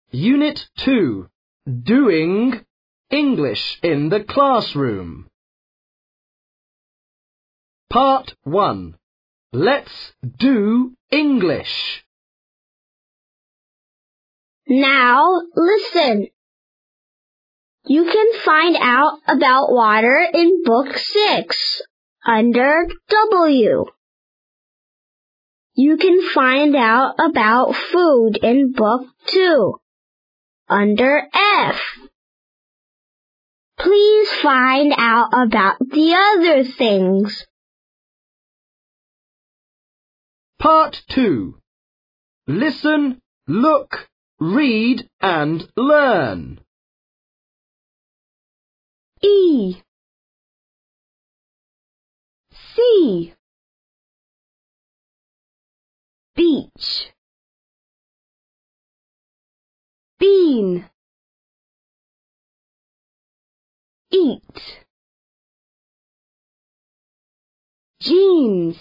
Unit 2. Doing English in the classroom. Part 1. Let's do English. Now, listen. You can find out about water in Book 6, under W. You can find out about food in Book 2, under F. Please find out about the other things. Part 2. Listen, look, read and learn. E, C, beach, bean, eat, jeans,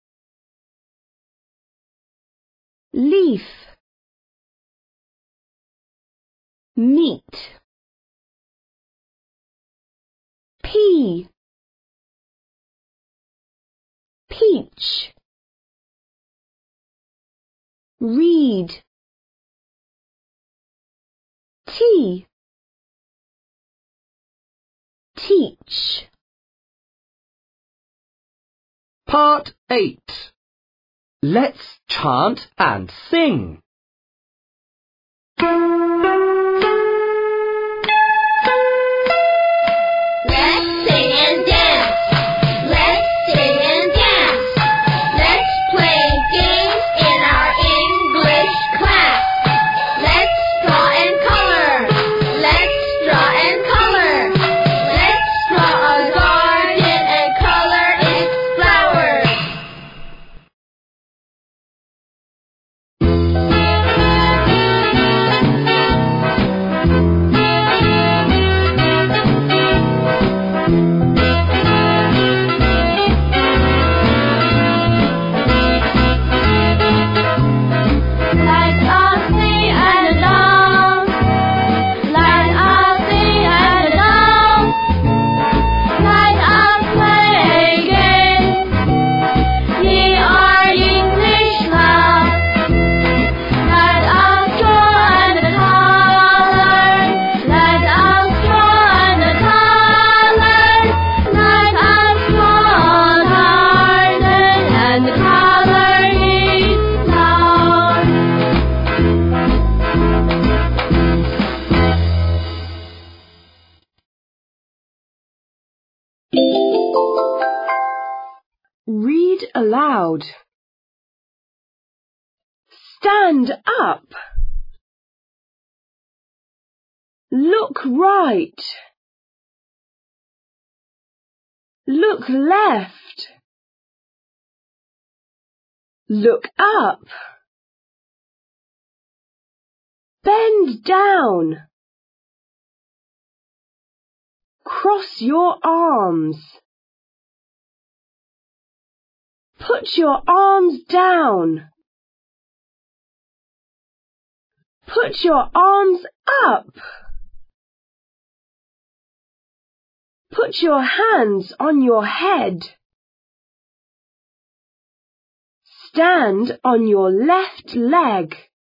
leaf, meat, pea, peach, read, tea, teach. Part 8. Let's chant and sing. Read aloud. Stand up. Look right. Look left. Look up. Bend down. Cross your arms. Put your arms down. Put your arms up. Put your hands on your head. Stand on your left leg.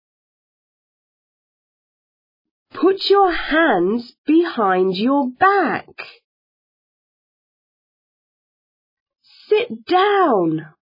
Put your hands behind your back. Sit down.